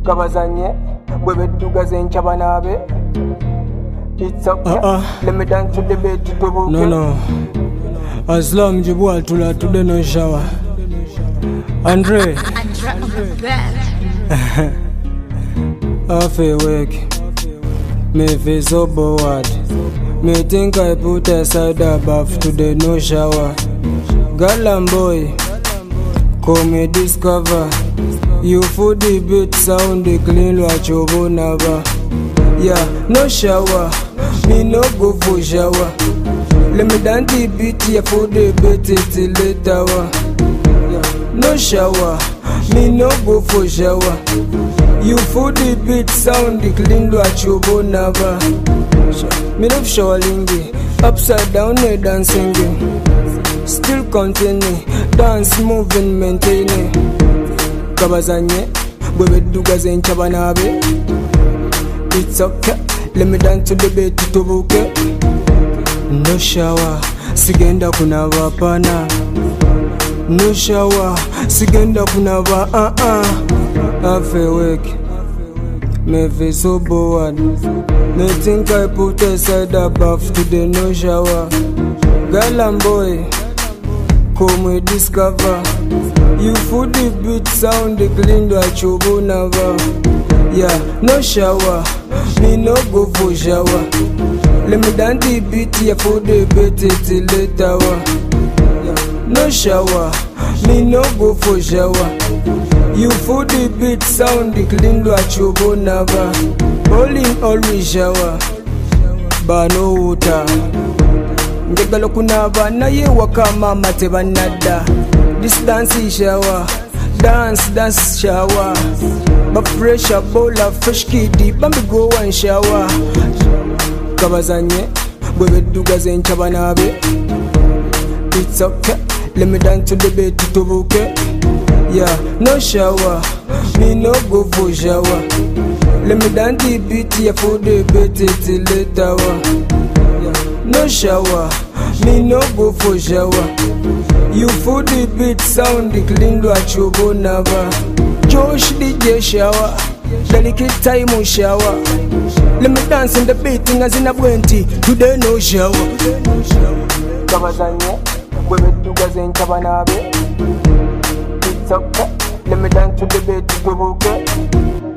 kabazanye bwe bedduga zenkya naabe. It's okay. Let me dance to the bed to the No. As long as you want to today no shower. Andre. I feel weak. Me feel so bored. Me think I put aside a bath today no shower. Girl and boy, call me discover. You food the beat sound the clean like your bonava. Yeah, no shower. Me no go for shower. Let me dance the beat here for the beat till later. No shower. Me no go for shower. You for the beat sound the clean like your bonava. Me love shower lingy. Upside down me dancing. Still continue. Dance moving maintaining. Kabazanye bwe bedduga zenkya naabe. It's okay. Let me dance to the bed to buke. No shower, sigenda kunava pana. No shower, sigenda kunava I feel weak. Me feel so bored. Me think I put aside a bath today no shower. Girl and boy, come we discover. You food the beat sound the clean like your bonava. Yeah, no shower. Me no go for shower. Let me dance the beat here for the bed till later. No shower. Me no go for shower. You for the beat sound the clean like your bonava. All in always shower. But no water. Ngegalo kunava na ye waka mama teba nada. This dance is shower. Dance shower. But pressure bowl of fresh kiddy, bambi go and shower. Kabazanye, bwe bedduga zenkya naabe. It's okay, let me dance to the bed to buke. Yeah, no shower, me no go for shower. Let me dance the beat here for the bed till later. No shower, me no go for shower. You for the beat sound the clean like your bonava. Josh DJ shower, delicate time shower. Let me dance in the beating as in a 20. Today no shower. Kabazanye, bwe bedduga zenkya naabe. It's okay. Let me dance to the bed to buke.